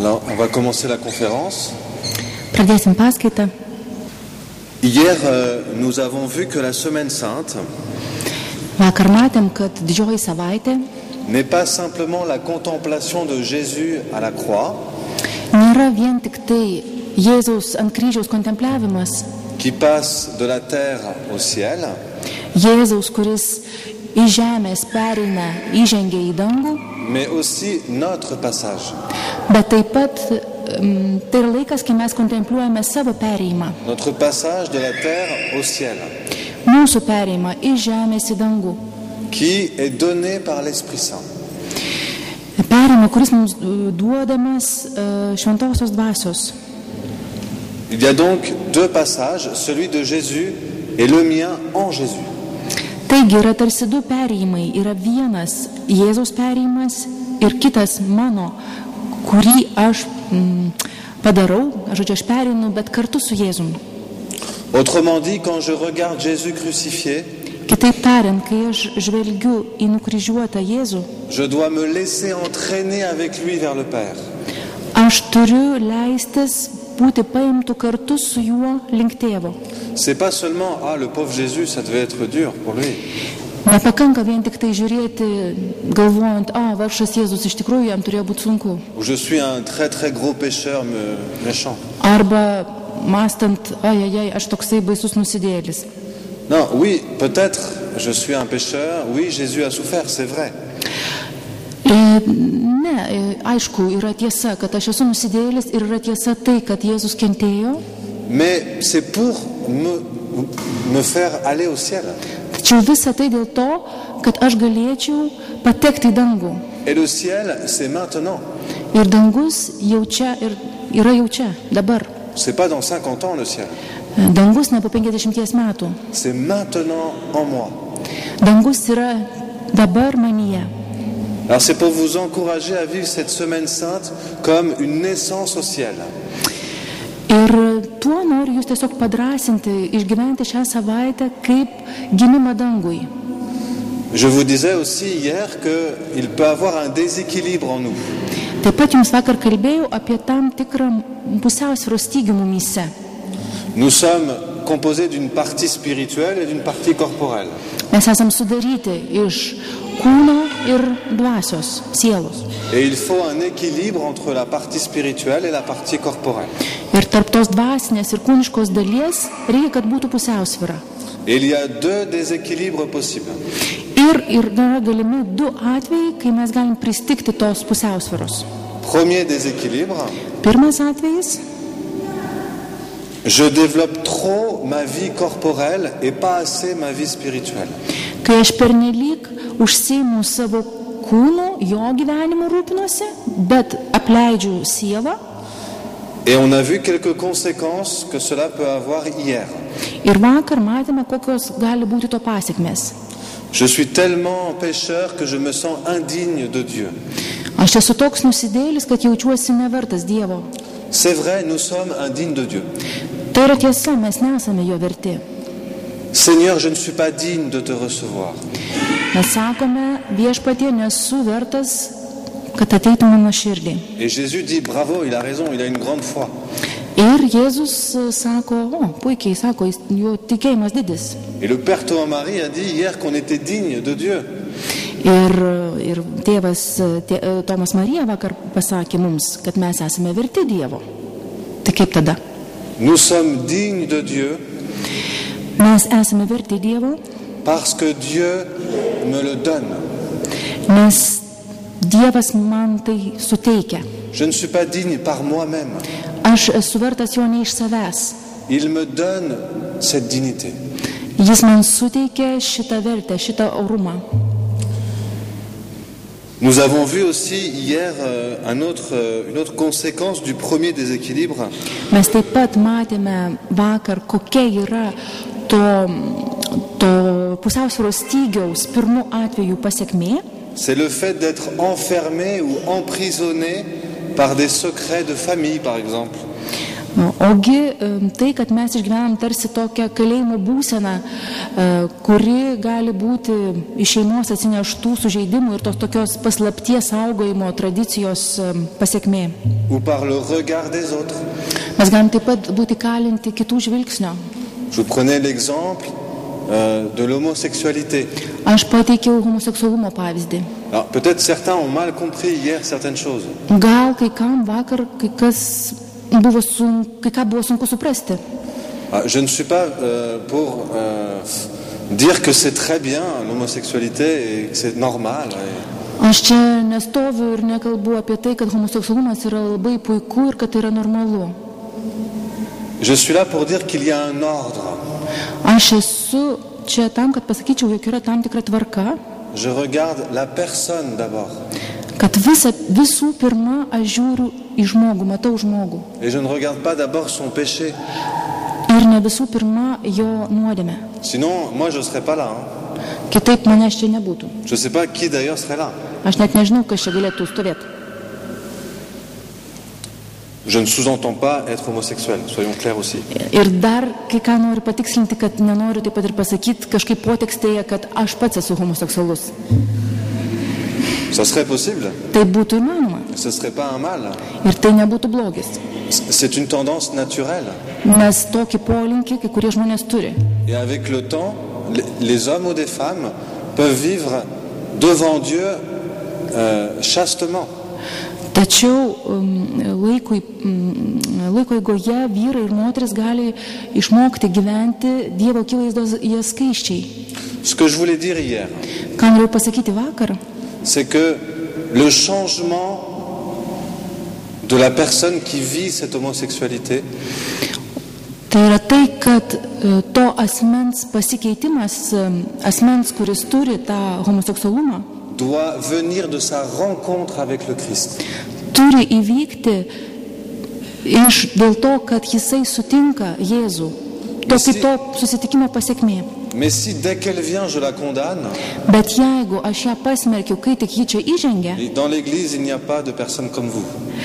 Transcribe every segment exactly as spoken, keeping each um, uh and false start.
Alors, on va commencer la conférence. Pradėsim paskaitą. Hier, euh, nous avons vu que la Semaine Sainte Vakar matėm, kad didžioji savaitė n'est pas simplement la contemplation de Jésus à la croix, nėra vien tik tai Jėzaus ant kryžiaus kontempliavimas, qui passe de la terre au ciel, Jėzaus, kuris iš žemės pereina, įžengia į dangų, mais aussi notre passage, bet taip pat mm, tai yra laikas, kai mes kontempliuojame savo perėjimą, notre passage de la terre au ciel, mūsų perėjimą iš žemės į dangų. qui est donné par l'Esprit Saint. Perėjimą, kuris mums duodamas uh, šventosios dvasios. Il y a donc deux passages, celui de Jésus et le mien en Jésus. Taigi yra tarsi du perėjimai. Yra vienas Jėzaus perėjimas ir kitas mano, kurį aš mm, padarau, žodžiu, aš pereinu, bet kartu su Jėzum. Autrement dit, quand je regarde Jésus crucifié, Kitaip tariant, kai aš žvelgiu į nukryžiuotą Jėzų, je dois me laisser entraîner avec lui vers le Père. aš turiu leistis būti paimtų kartu su juo link tėvo. C'est pas seulement ah le pauvre Jésus, ça devait être dur pour lui. Nepakanka vien tik tai žiūrėti, galvojant, a, vargšas Jėzus, iš tikrųjų jam turėjo būti sunku. Ou je suis un très très gros pécheur me- méchant. Arba mąstant, ai, ai, ai, aš toksai baisus nusidėjėlis. Non, oui, peut-être je suis un pécheur, oui, Jésus a souffert, c'est vrai. E, ne, e, aišku, yra tiesa, kad aš esu nusidėjėlis ir yra tiesa tai, kad Jėzus kentėjo, Mais c'est pour me, me faire aller au ciel. tačiau visa tai dėl to, kad aš galėčiau patekti į dangų. Et le ciel, c'est maintenant. Ir dangus jau čia ir yra jau čia, dabar. C'est pas dans cinquante ans le ciel. Dangus ne po penkiasdešimties metų. C'est maintenant en moi. Dangus yra dabar manyje. Alors c'est pour vous encourager à vivre cette semaine sainte comme une naissance au ciel. Ir tuo noriu jūs tiesiog padrasinti, išgyventi šią savaitę kaip gimimą dangui. Je vous disais aussi hier qu'il peut avoir un déséquilibre en nous. Taip pat jums vakar kalbėjau apie tam tikrą pusiausvyros stygių mumyse. Nous sommes composés d'une partie spirituelle et d'une partie corporelle. Mes esam sudaryti iš kūno ir dvasios, sielos. Et il faut un équilibre entre la partie spirituelle et la partie corporelle. Ir tarp tos dvasinės ir kūniškos dalies reikia, kad būtų pusiausvyra. Et il y a deux déséquilibres possibles. Ir, ir yra galimi du atvejai, kai mes galim pristigti tos pusiausvyros. Premier déséquilibre, Pirmas atvejis, je développe trop ma vie corporelle et pas assez ma vie spirituelle. kai aš pernelyg užsiimu savo kūnu, jo gyvenimu rūpinuosi, bet apleidžiu sielą. Et on a vu quelques conséquences que cela peut avoir hier. Ir vakar matėme, kokios gali būti to pasiekmes. Je suis tellement pécheur que je me sens indigne de Dieu. Aš esu toks nusidėjėlis, kad jaučiuosi nevertas Dievo. C'est vrai, nous sommes indignes de Dieu. Tai yra tiesa, mes nesame jo verti. Seigneur, je ne suis pas digne de te recevoir. Mes sakome, viešpatie, nesu vertas, kad ateitų mano širdį. Et Jésus dit, bravo, il a raison, il a une grande foi. Ir Jėzus e, sako, o, puikiai, sako, jis- jo tikėjimas didis. Et le Père Thomas-Marie a dit hier qu'on était digne de Dieu. Ir, ir tėvas e, tė, e, Tomas Marija vakar pasakė mums, kad mes esame verti Dievo. Tai kaip tada? Nous sommes dignes de Dieu Mes esame verti Dievo, parce que Dieu me le donne. nes Dievas man tai suteikia. Je ne suis pas digne par moi-même. Aš esu vertas jo ne iš savęs. Il me donne cette dignité. Jis man suteikia šitą vertę, šitą orumą. Nous avons vu aussi hier euh, un autre, euh, une autre conséquence du premier déséquilibre. Mes taip pat matėme vakar, kokia yra to, to pusiausvyros stygiaus pirmų atvejų pasiekmė. C'est le fait d'être enfermé ou emprisonné par des secrets de famille, par exemple. Ogi tai, kad mes išgyvenam tarsi tokią kalėjimo būseną, kuri gali būti iš šeimos atsineštų sužeidimų ir tos tokios paslapties saugojimo tradicijos pasiekmė. Mes galim taip pat būti kalinti kitų žvilgsnio. Je prenais l'exemple euh, de l'homosexualité. Aš pateikiau homoseksualumo pavyzdį. Alors peut-être certains ont mal compris hier certaines choses. Gal kai kam vakar kai kas buvo sunku, kai ką buvo sunku suprasti. Ah, je ne suis pas euh, pour euh, dire que c'est très bien l'homosexualité et que c'est normal. Et... Aš čia nestoviu ir nekalbu apie tai, kad homoseksualumas yra labai puiku ir kad tai yra normalu. Je suis là pour dire qu'il y a un ordre. Aš esu čia tam, kad pasakyčiau, jog yra tam tikra tvarka. Je regarde la personne d'abord. Kad visa, visų pirma aš žiūriu į žmogų, matau žmogų. Et je ne regarde pas d'abord son péché. Ir ne visų pirma jo nuodėmę. Sinon, moi je serais pas là. Hein. Kitaip manęs čia nebūtų. Je sais pas qui d'ailleurs serait là. Aš net nežinau, kas čia galėtų stovėti. Je ne sous-entends pas être homosexuel, soyons clairs aussi. Ir dar kai ką noriu patikslinti, kad nenoriu taip pat ir pasakyti kažkaip potekstėje, kad aš pats esu homoseksualus. Ça serait possible. Tai būtų įmanoma. Ce serait pas un mal. Ir tai nebūtų blogis. C'est une tendance naturelle. Nes tokį polinkį kai kurie žmonės turi. Et avec le temps, les hommes ou des femmes peuvent vivre devant Dieu euh, chastement. Tačiau laiko, laiko eigoje vyrai ir moteris gali išmokti gyventi Dievo akivaizdoje skaisčiai. Ce que je voulais dire hier, Ką norėjau pasakyti vakar, c'est que le changement de la personne qui vit cette homosexualité tai yra tai, kad to asmens pasikeitimas, asmens, kuris turi tą homoseksualumą, doit venir de sa rencontre avec le Christ. Turi įvykti iš dėl to, kad jisai sutinka Jėzų. To kaip to susitikimo pasiekmė. Mais si dès qu'elle vient, je la condamne, Bet jeigu aš ją pasmerkiu, kai tik ji čia įžengia, dans l'église, il n'y a pas de personnes comme vous.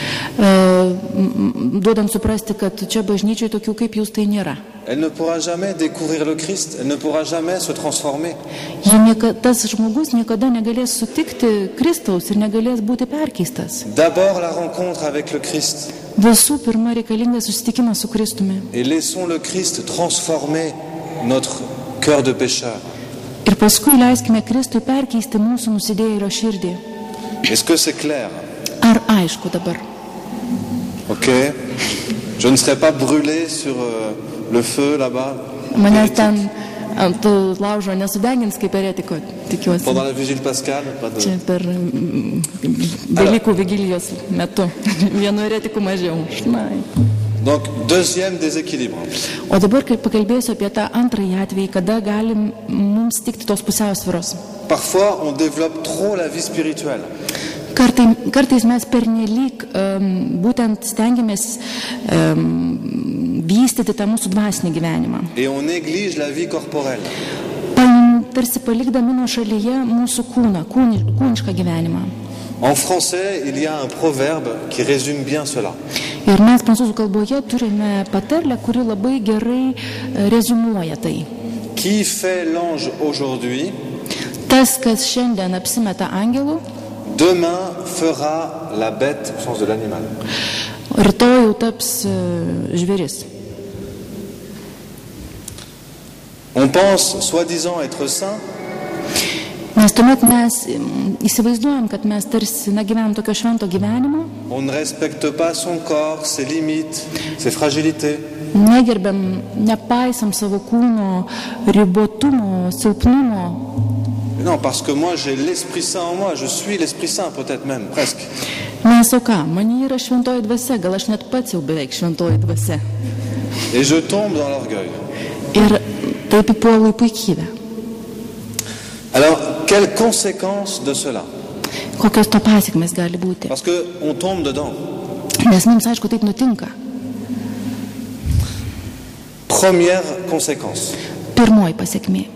e, duodant suprasti, kad čia bažnyčiai tokių kaip jūs tai nėra. Elle ne pourra jamais découvrir le Christ, elle ne pourra jamais se transformer. Ji nieka, tas žmogus niekada negalės sutikti Kristaus ir negalės būti perkeistas. D'abord la rencontre avec le Christ. Visų pirma reikalingas susitikimas su Kristumi. Et laissons le Christ transformer notre cœur de pécheur. Ir paskui leiskime Kristui perkeisti mūsų nusidėjėlio širdį. Est-ce que c'est clair? Ar aišku dabar? Ok. Je ne serai pas brûlé sur euh, le feu là-bas. Manęs ten ant laužo nesudegins kaip eretiko, tikiuosi. Pendant la vigile pascale, pas de... Čia per Velykų vigilijos metu. Vienu eretiku mažiau. Šnai. Donc, deuxième déséquilibre. O dabar, kai pakalbėsiu apie tą antrąjį atvejį, kada galim mums tikti tos pusiausvyros. Parfois, on développe trop la vie spirituelle. Kartai, kartais mes pernelyg um, būtent stengiamės um, vystyti tą mūsų dvasinį gyvenimą. Et on néglige la vie corporelle. Pan, tarsi palikdami nuo šalyje mūsų kūną, kūni, kūnišką gyvenimą. En français, il y a un proverbe qui résume bien cela. Ir mes prancūzų kalboje turime patarlę, kuri labai gerai reziumuoja tai. Qui fait l'ange aujourd'hui, Tas, kas šiandien apsimeta angelų, demain fera la bête au sens de l'animal. rytoj jau taps uh, žvėris. On pense, soi-disant, être saint, Nes tuomet mes mm, įsivaizduojam, kad mes tarsi na, gyvenam tokio švento gyvenimo, on ne respecte pas son corps, ses limites, ses fragilités. negerbiam, nepaisam savo kūno ribotumo, silpnumo. Non, parce que moi j'ai l'Esprit Saint en moi, je suis l'Esprit Saint peut-être même, presque. Nes o ką, man yra šventoji dvasia, gal aš net pats jau beveik šventoji dvasia. Et je tombe dans l'orgueil. Ir taip įpuolu į puikybę. Alors, quelles conséquences de cela? Kokios to pasiekmes gali būti? Parce qu'on tombe dedans. Nes mums, aišku, taip nutinka. Première conséquence. Pirmoji pasiekmė.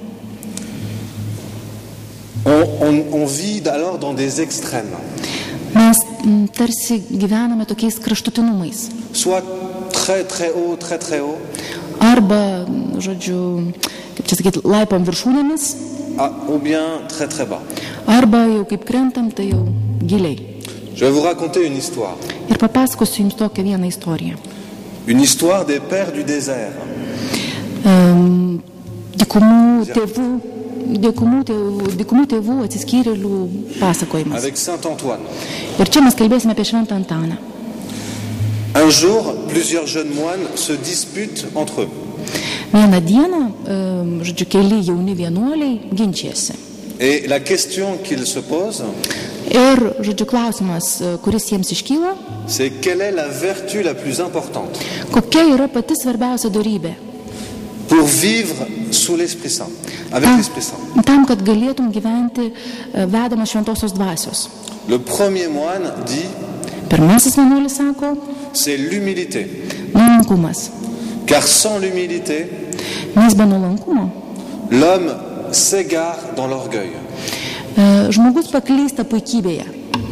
On, on, on vit alors dans des extrêmes. Mes m, tarsi gyvename tokiais kraštutinumais. Soit très très haut, très très haut, arba, žodžiu, kaip čia sakyti, laipom viršūnėmis, ah, ou bien très très bas. arba jau kaip krentam, tai jau giliai. Je vais vous raconter une histoire. Ir papasakosiu jums tokią vieną istoriją. Une histoire des pères du désert. Um, dykumų tėvų, dykumų tėvų, dykumų tėvų atsiskyrėlių pasakojimas. Avec Saint Antoine. Ir čia mes kalbėsime apie Šventą Antaną. Un jour, plusieurs jeunes moines se disputent entre eux. Vieną dieną, um, žodžiu, keli jauni vienuoliai ginčijasi. Et la question qu'ils se posent, Ir, žodžiu, klausimas, kuris jiems iškyla, c'est quelle est la vertu la plus importante kokia yra pati svarbiausia dorybė pour vivre sous l'Esprit Saint, avec tam, l'Esprit Saint. tam, kad galėtum gyventi e, vedamas šventosios dvasios. Le premier moine dit, Pirmasis vienuolis sako, c'est l'humilité. nuolankumas. Car sans l'humilité, Nes be nuolankumo l'homme s'égare dans l'orgueil. e, žmogus paklysta puikybėje.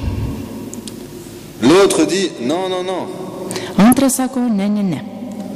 L'autre dit, non, non, non. Antras sako, ne, ne, ne.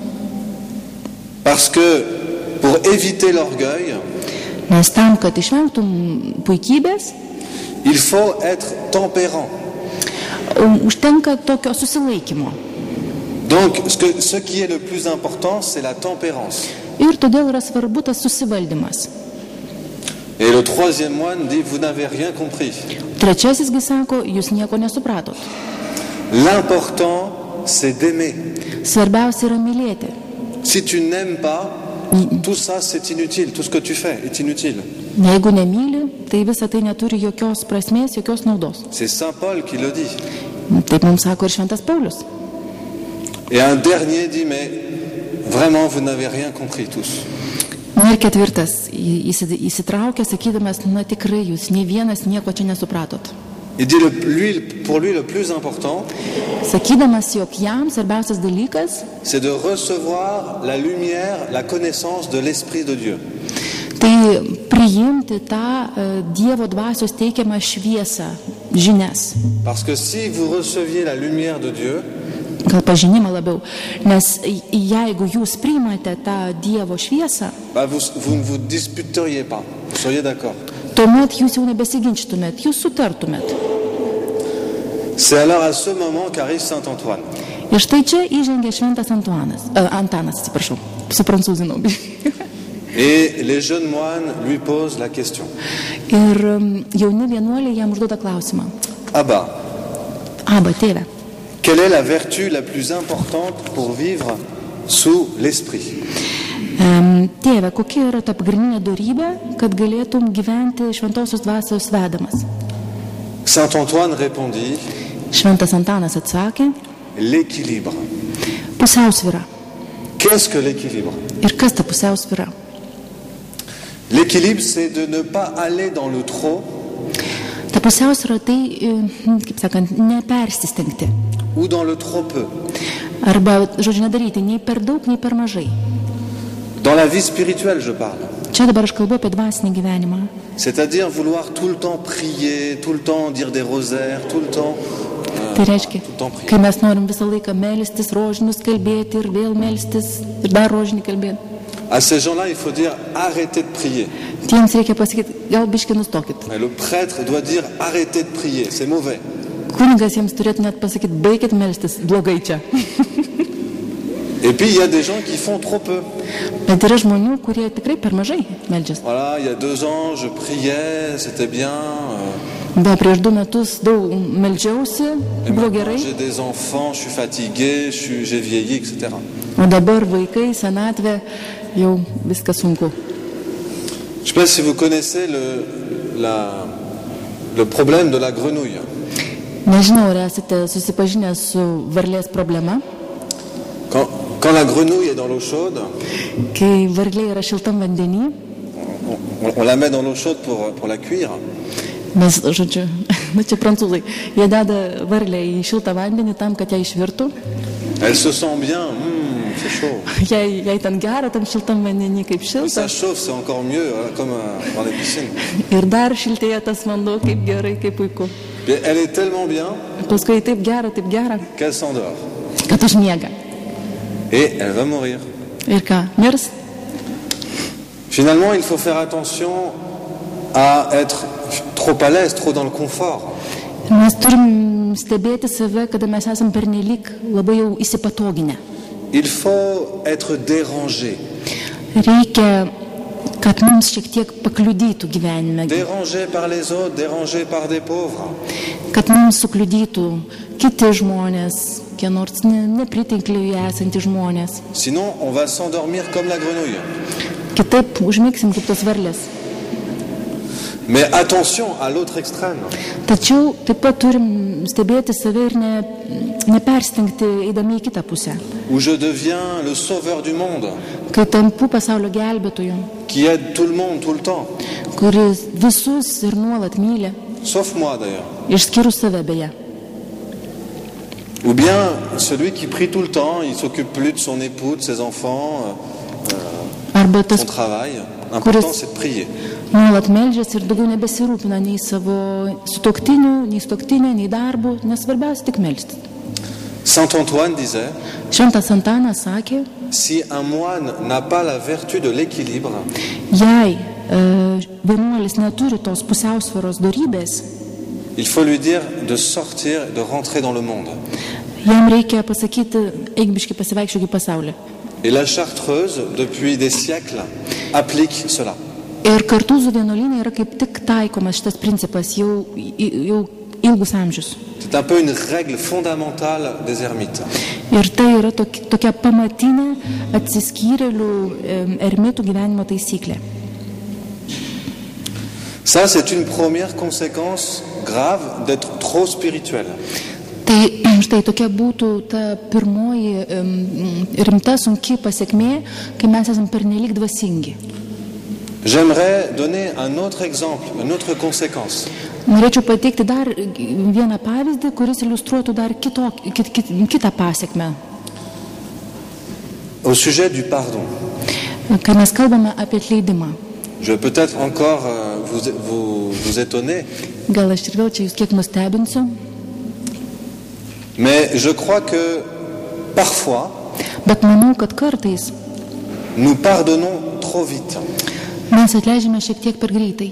Parce que pour éviter l'orgueil, Nes tam, kad išvengtum puikybės, il faut être tempérant. u- užtenka tokio susilaikymo. Donc, ce, que, ce qui est le plus important, c'est la tempérance. Ir todėl yra svarbu tas susivaldymas. Et le troisième moine dit, vous n'avez rien compris. Trečiasisgi sako, jūs nieko nesupratot. L'important, c'est d'aimer. Svarbiausia yra mylėti. Si tu n'aimes pas, tout ça, c'est inutile. Tout ce que tu fais est inutile. Jeigu nemyli, tai visa tai neturi jokios prasmės, jokios naudos. C'est Saint Paul qui le dit. Taip mums sako ir Šventas Paulius. Et un dernier dit, mais vraiment, vous n'avez rien compris tous. Na ir ketvirtas į- įsi- įsitraukė, sakydamas, na tikrai jūs, nei vienas nieko čia nesupratot. Il dit, le, lui, pour lui, le plus important, Sakydamas, jog jam svarbiausias dalykas, c'est de recevoir la lumière, la connaissance de l'Esprit de Dieu. tai priimti tą e, Dievo dvasios teikiamą šviesą, žinias. Parce que si vous receviez la lumière de Dieu, Gal pažinimą labiau. Nes i- jeigu jūs priimate tą Dievo šviesą, bah vous, vous ne vous disputeriez pas. Vous seriez d'accord. tuomet jūs jau nebesiginčytumėt, jūs sutartumėt. C'est alors à ce moment qu'arrive Saint Antoine. Ir štai čia įžengė Šventas Antuanas, uh, Antanas, atsiprašau, suprancūzinau. Et les jeunes moines lui posent la question. Ir um, jauni vienuoliai jam užduoda klausimą. Abba, Aba, tėve, quelle est la vertu la plus importante pour vivre sous l'Esprit? um, tėve, kokia yra ta pagrindinė dorybė, kad galėtum gyventi šventosios dvasios vedamas? Saint Antoine répondit, Šventas Antanas atsakė, l'équilibre. pusiausvyra. Qu'est-ce que l'équilibre? Ir kas ta pusiausvyra? L'équilibre, c'est de ne pas aller dans le trop Ta pusiausvyra tai, e, kaip sakant, nepersistengti. ou dans le trop peu. Arba, žodžiu, nedaryti nei per daug, nei per mažai. Dans la vie spirituelle, je parle. Čia dabar aš kalbu apie dvasinį gyvenimą. C'est-à-dire vouloir tout le temps prier, tout le temps dire des rosaires, tout le temps... euh, Tai reiškia, tout le temps prier. kai mes norim visą laiką melstis, rožinius kalbėti ir vėl melstis ir dar rožinį kalbėti. À ces gens-là, il faut dire arrêtez de prier. Tiems reikia pasakyti, gal biški nustokit. Mais le prêtre doit dire arrêtez de prier, c'est mauvais. Kunigas jiems turėtų net pasakyti, baikit melstis, blogai čia. Et puis il y a des gens qui font trop peu. Bet yra žmonių, kurie tikrai per mažai meldžiasi. Voilà, il y a deux ans, je priais, c'était bien. euh, Be prieš du metus daug meldžiausi, et buvo maintenant, gerai, j'ai des enfants, je suis fatigué, je suis, j'ai vieilli, et cetera. o dabar vaikai, senatvė, jau viskas sunku. Je ne sais pas si vous connaissez le, la, le problème de la grenouille. Nežinau, ar esate susipažinę su varlės problema, Quand, quand la grenouille est dans l'eau chaude, kai varlė yra šiltam vandenį, on, on- on la met dans l'eau chaude pour, pour la cuire. mes, žodžiu, na čia prancūzai, jie deda varlę į šiltą vandenį tam, kad ją išvirtų, Elle se sent bien, hum, c'est chaud. jei, jei ten gera, tam šiltam vandenį kaip Ça šilta, chauffe, c'est encore mieux, hein, comme euh, dans les piscines. ir dar šiltėja tas vanduo, kaip gerai, kaip puiku. Et elle est tellement bien Paskui taip gera, taip gera, qu'elle s'endort. kad užmiega. et elle va mourir. Ir ką, mirs? Finalement, il faut faire attention à être trop à l'aise, trop dans le confort. Mes turim stebėti save, kada mes esam pernelyg labai jau įsipatoginę. Il faut être dérangé. Reikia, kad mums šiek tiek pakliudytų gyvenime. Dérangé par les autres, dérangé par des pauvres. Kad mums sukliudytų kiti žmonės, kiek nors nepritinkliai esantys žmonės. Sinon, on va s'endormir comme la grenouille. Kitaip užmigsim kaip tos varlės. Mais attention à l'autre extrême. Tačiau taip pat turim stebėti save ir ne, neperstingti eidami į kitą pusę. Où je deviens le sauveur du monde. Kai tampu pasaulio gelbėtoju. Qui aide tout le monde tout le temps. Kuris visus ir nuolat myli. Sauf moi d'ailleurs. Išskyrus save beje. Ou bien celui qui prie tout le temps, il s'occupe plus de son époux, de ses enfants, euh, de son travail. L'important c'est de prier. Nuolat meldžiasi ir daugiau nebesirūpina nei savo sutuoktiniu, nei sutuoktinė, nei darbu, nes svarbiausia tik melstis. Saint Antoine disait, Šventas Antanas sakė, si un moine n'a pas la vertu de l'équilibre, jei e, vienuolis neturi tos pusiausvyros dorybės, il faut lui dire de sortir, de rentrer dans le monde. Jam reikia pasakyti, eik biškį pasivaikščiok į pasaulį. Et la Chartreuse, depuis des siècles, applique cela. Ir Kartūzų vienuolyne yra kaip tik taikomas šitas principas jau, jau ilgus amžius. C'est un peu une règle fondamentale des ermites. Ir tai yra tokia, tokia pamatinė atsiskyrėlių ermitų gyvenimo taisyklė. Ça, c'est une première conséquence grave d'être trop spirituel. Tai štai tokia būtų ta pirmoji rimta, sunki pasiekmė, kai mes esame pernelyg dvasingi. J'aimerais donner un autre exemple, une autre conséquence. Norėčiau pateikti dar vieną pavyzdį, kuris iliustruotų dar kito, kit, kit, kitą pasiekmę. Au sujet du pardon. Kai mes kalbame apie atleidimą. Je vais peut-être encore euh, vous, vous, vous étonner. Gal aš ir vėl čia jūs kiek nustebinsiu. Mais je crois que parfois, bet manau, kad kartais nous pardonnons trop vite. Mes atleidžiame šiek tiek per greitai.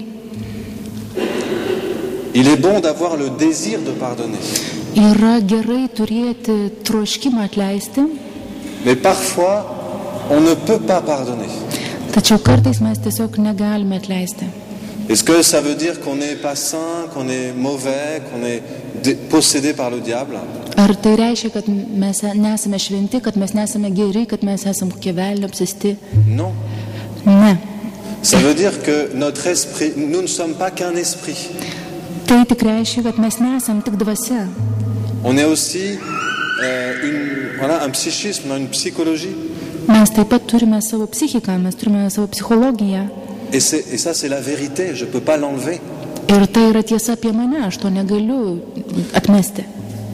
Il est bon d'avoir le désir de pardonner. Yra gerai turėti troškimą atleisti. Mais parfois, on ne peut pas pardonner. Tačiau kartais mes tiesiog negalime atleisti. Est-ce que ça veut dire qu'on n'est pas saint, qu'on est mauvais, qu'on est possédé par le diable? Ar tai reiškia, kad mes nesame šventi, kad mes nesame geri, kad mes esame kokie velnio apsėsti? Non. Ne. Ça veut dire que notre esprit, nous ne sommes pas qu'un esprit. Tai tik reiškia, kad mes nesam tik dvasia. On est aussi euh, une, voilà, un psychisme, une psychologie. Mes taip pat turime savo psichiką, mes turime savo psichologiją. Et, c'est, et ça, c'est la vérité, je ne peux pas l'enlever. Ir tai yra tiesa apie mane, aš to negaliu atmesti.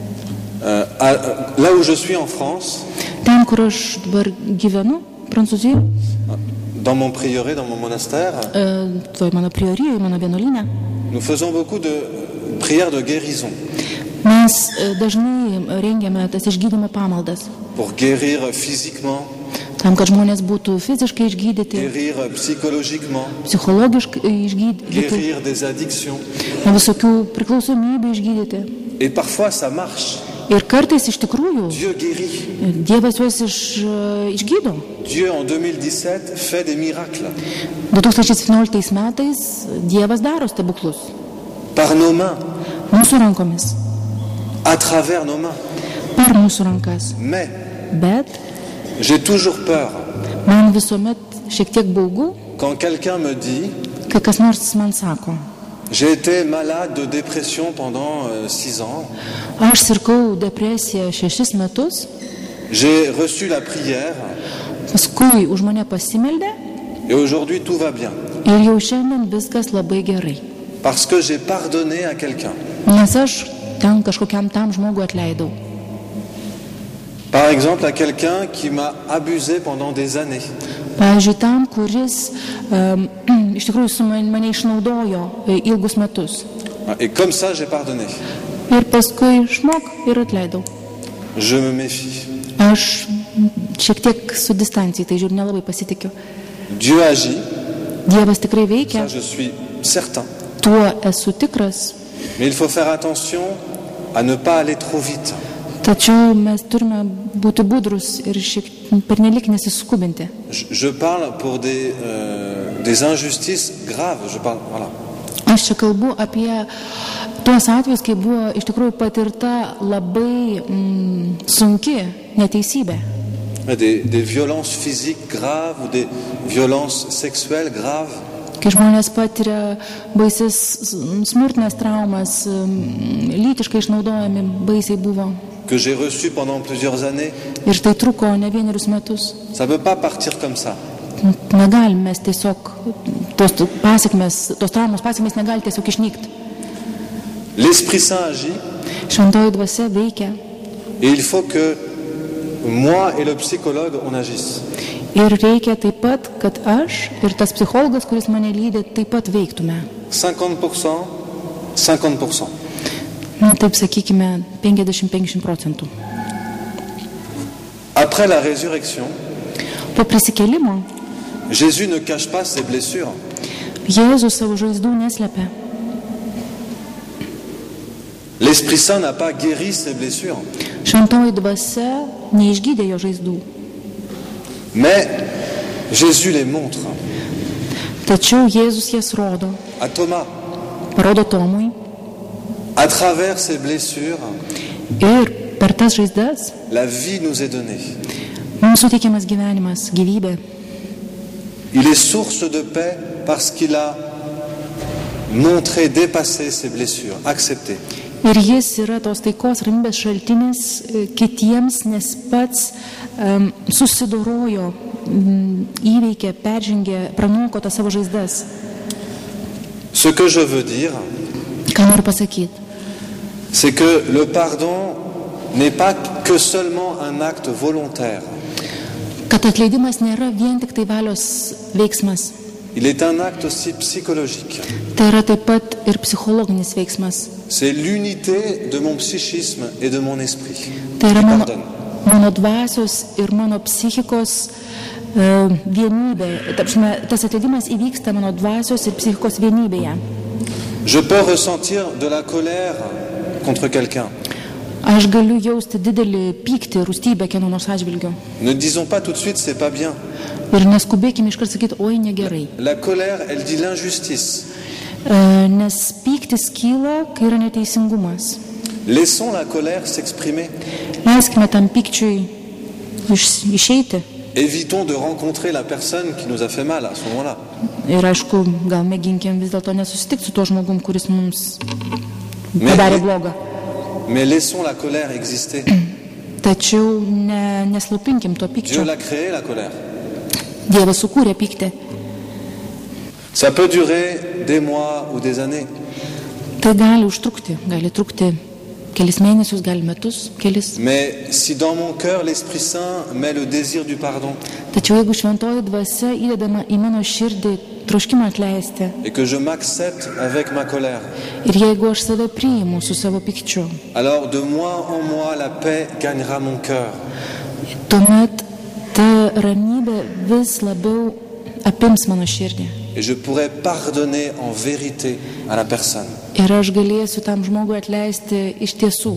Euh, à, là où je suis en France, ten, kur aš dabar gyvenu, Prancūzijoje, dans mon prieuré, dans mon monastère, uh, toj mano priorijoje, mano vienuolyne, nous faisons beaucoup de prières de guérison. Mes uh, dažnai rengiame tas išgydymo pamaldas. Pour guérir physiquement, tam, kad žmonės būtų fiziškai išgydyti, guérir psychologiquement, psichologiškai išgydyti, guérir des addictions. Nuo visokių priklausomybių išgydyti. Et parfois ça marche. Ir kartais iš tikrųjų Dieu guérit. Dievas juos iš, išgydo. Dieu en deux mille dix-sept fait des miracles. du tūkstančiai septynioliktais metais Dievas daro stebuklus. Par nos mains. Mūsų rankomis. À travers nos mains. Per mūsų rankas. Mais Bet j'ai toujours peur. Man visuomet šiek tiek baugu, quand quelqu'un me dit, kai kas nors man sako, j'ai été malade de dépression pendant euh, six ans. Aš sirgau depresiją šešis metus. J'ai reçu la prière. Paskui už mane pasimeldė. Et aujourd'hui tout va bien. Ir jau šiandien viskas labai gerai. Parce que j'ai pardonné à quelqu'un. Nes aš ten kažkokiam tam žmogui atleidau. Par exemple, à quelqu'un qui m'a abusé pendant des années. Pavyzdžiui, tam, kuris um, iš tikrųjų su man, mane išnaudojo ilgus metus. Et comme ça, j'ai pardonné. Ir paskui šmok ir atleidau. Je me méfie. Aš šiek tiek su distancija, tai žiūriu, nelabai pasitikiu. Dieu agit, Dievas tikrai veikia, ça je suis certain. tuo esu tikras, Mais il faut faire attention à ne pas aller trop vite. tačiau mes turime būti budrus ir šiek pernelik nesiskubinti. Je, je parle pour des, euh, des injustices graves. Je parle, voilà. Aš čia kalbu apie tuos atvejus, kai buvo iš tikrųjų patirta labai mm, sunki neteisybė. Des, des violences physiques graves ou des violences sexuelles graves. Kai žmonės patiria baisis smurtinės traumas, lytiškai išnaudojami baisiai buvo. Que j'ai reçu pendant plusieurs années. Ir tai truko ne vienerius metus. Ça ne peut pas partir comme ça. Negalim mes tiesiog, tos pasiekmes, tos traumos pasiekmes negali tiesiog išnykti. L'Esprit Saint agit. Šventoji dvasia veikia. Et il faut que moi et le psychologue, on agisse. Ir reikia taip pat, kad aš ir tas psichologas, kuris mane lydi, taip pat veiktume. cinquante pour cent, cinquante pour cent. Na, taip sakykime, penkiasdešimt penkiasdešimt procentų. Après la résurrection, Po prisikėlimo Jésus ne cache pas ses blessures. Jėzus savo žaizdų neslepia. L'Esprit Saint n'a pas guéri ses blessures. Šventoji dvasia neišgydė jo žaizdų. Mais Jésus les montre. Tačiau Jėzus jas rodo. À Thomas, Parodo Tomui. à travers ces blessures, Ir per tas žaizdas la vie nous est donnée. mums suteikiamas gyvenimas, gyvybė. Il est source de paix parce qu'il a montré, dépassé ses blessures, accepté. Ir jis yra tos taikos ramybės šaltinis e, kitiems, nes pats um, susidorojo, um, įveikė, peržengė, pranoko tas savo žaizdas. Ce que je veux dire, Ką noriu pasakyti? c'est que le pardon n'est pas que seulement un acte volontaire. Kad atleidimas nėra vien tik tai valios veiksmas. Il est un acte aussi psychologique. Tai yra taip pat ir psichologinis veiksmas. C'est l'unité de mon psychisme et de mon esprit. Tai yra qui mano, pardonne. mano dvasios ir mano psichikos uh, vienybė. Tapšime, tas atleidimas įvyksta mano dvasios ir psichikos vienybėje. Je peux ressentir de la colère contre quelqu'un. Aš galiu jausti didelį pyktį, rūstybę kieno nors atžvilgiu. Ne disons pas tout de suite c'est pas bien. Ir neskubėkime iškart sakyti, oi, negerai. La colère, elle dit l'injustice. Uh, nes pyktis kyla, kai yra neteisingumas. Laissons la colère s'exprimer. Leiskime tam pykčiui iš, išeiti. Évitons de rencontrer la personne qui nous a fait mal à ce moment-là. Ir aišku, gal mėginkim vis dėlto nesusitikti su tuo žmogum, kuris mums Mais, padarė blogą. mais laissons la colère exister. Tačiau ne, neslopinkim to Dieu pykčio. l'a créé, la colère. Dievas sukūrė pyktį. Ça peut durer des mois ou des années. Tai gali užtrukti, gali trukti kelis mėnesius, gali metus, kelis. Mais si dans mon cœur l'Esprit Saint met le désir du pardon Tačiau jeigu šventoji dvasia įdedama į mano širdį troškimą atleisti et que je m'accepte avec ma colère, ir jeigu aš save priimu su savo pykčiu, alors de mois en mois la paix gagnera mon cœur. tuomet ta ramybė vis labiau apims mano širdį. Et je pourrai pardonner en vérité à la personne. Ir aš galėsiu tam žmogui atleisti iš tiesų.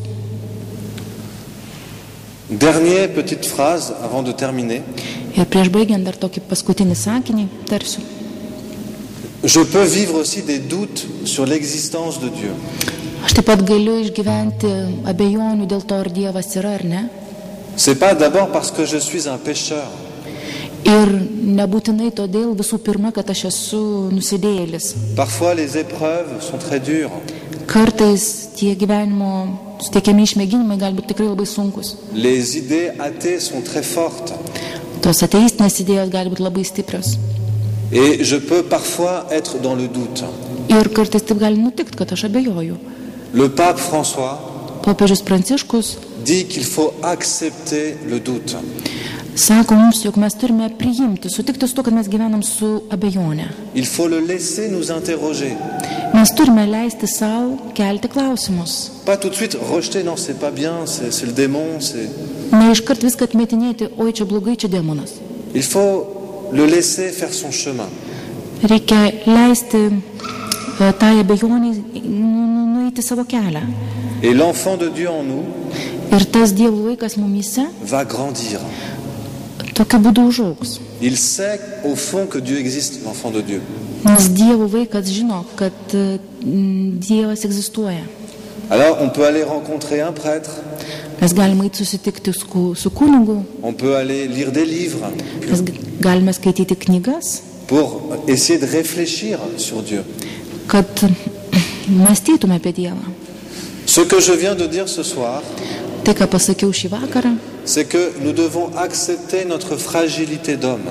Dernière petite phrase avant de terminer. Ir prieš baigiant dar tokį paskutinį sakinį tarsiu. Je peux vivre aussi des doutes sur l'existence de Dieu. Aš taip pat galiu išgyventi abejonių dėl to, ar Dievas yra ar ne. C'est pas d'abord parce que je suis un pécheur. Ir nebūtinai todėl visų pirma, kad aš esu nusidėjėlis. Parfois les épreuves sont très dures. Kartais tie gyvenimo suteikiami išmėginimai gali būti tikrai labai sunkus. Les idées athées sont très fortes. Tos ateistinės idėjos gali būti labai stiprios. Et je peux parfois être dans le doute. Ir kartais taip gali nutikti, kad aš abejoju. Le pape François Popiežius Pranciškus dit qu'il faut accepter le doute. sako mums, jog mes turime priimti, sutikti su to, kad mes gyvenam su abejonė. Il faut le laisser nous interroger. Mes turime leisti savo kelti klausimus. Pas tout de suite rejeter, non, c'est pas bien, c'est, c'est le démon, c'est... Ne iškart viską atmetinėti, oi čia blogai, čia demonas. Il faut le laisser faire son chemin. Reikia leisti e, tai abejonį nu, nu, nueiti savo kelią. Et l'enfant de Dieu en nous Ir tas Dievo vaikas mumyse va grandir. tokiu būdu užaugs. Il sait au fond que Dieu existe, l'enfant de Dieu. Nes Dievo vaikas žino, kad e, Dievas egzistuoja. Alors on peut aller rencontrer un prêtre, Mes galime eiti susitikti su, su kunigu, on peut aller lire des livres mes galime skaityti knygas, pour essayer de réfléchir sur Dieu. kad mąstytume apie Dievą. Ce que je viens de dire ce soir, Tai, ką pasakiau šį vakarą, c'est que nous devons accepter notre fragilité d'homme.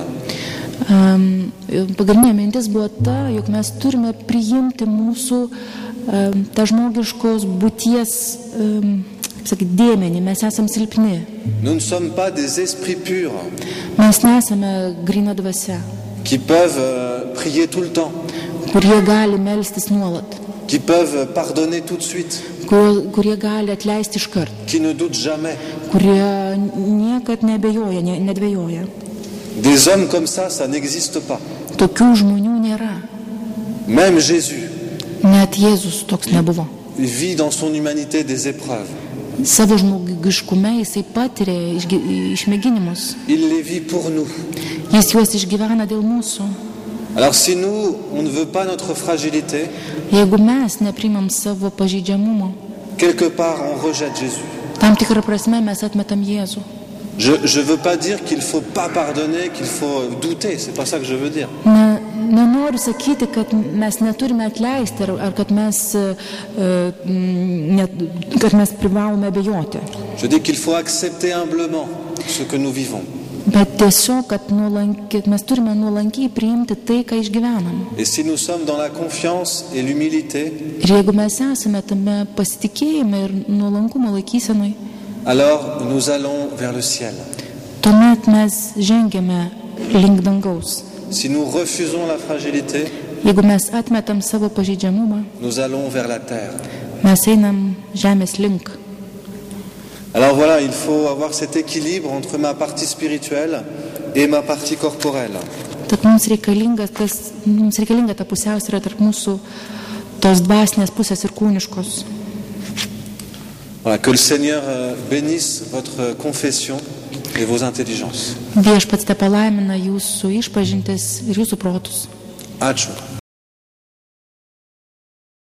um, pagrindinė mintis buvo ta, jog mes turime priimti mūsų um, tą žmogiškos būties um, sakyt, dėmenį, mes esame silpni. Nous ne sommes pas des esprits purs Mes nesame grina dvasia, qui peuvent euh, prier tout le temps, kurie gali melstis nuolat, qui peuvent pardonner tout de suite, kurie, kurie gali atleisti iškart, qui ne doutent jamais. kurie niekad nebejoja, ne, nedvejoja. Des hommes comme ça, ça n'existe pas. Tokių žmonių nėra. Même Jésus Net Jėzus toks nebuvo. vit dans son humanité des épreuves. Savo žmogiškume jisai patiria išgi, išmėginimus. Il les vit pour nous. Jis juos išgyvena dėl mūsų. Alors si nous, on ne veut pas notre fragilité, Jeigu mes neprimam savo pažeidžiamumo, quelque part on rejette Jésus. tam tikrą prasme mes atmetam Jėzų. Je ne veux pas dire qu'il ne faut pas pardonner, qu'il faut douter, c'est pas ça que je veux dire. Ne, nenoriu sakyti, kad mes neturime atleisti ar, ar kad, mes, uh, ne, kad mes privalome abejoti. Je dis qu'il faut accepter humblement ce que nous vivons. Bet tiesiog, kad nuolankiai, mes turime nuolankiai priimti tai, ką išgyvenam. Et si nous sommes dans la confiance et l'humilité, Ir jeigu mes esame tame pasitikėjime ir nuolankumo laikysenai, alors nous allons vers le ciel. tuomet mes žengiame link dangaus. Si nous refusons la fragilité, Jeigu mes atmetam savo pažeidžiamumą, nous allons vers la terre. mes einam žemės link. Alors voilà, il faut avoir cet équilibre entre ma partie spirituelle et ma partie corporelle. Tad mums reikalinga, tas, mums reikalinga ta pusiausvyrą tarp mūsų tos dvasinės pusės ir kūniškos. Voilà, que le Seigneur bénisse votre confession et vos intelligences. Viešpats te palaimina jūsų išpažintis ir jūsų protus. Ačiū.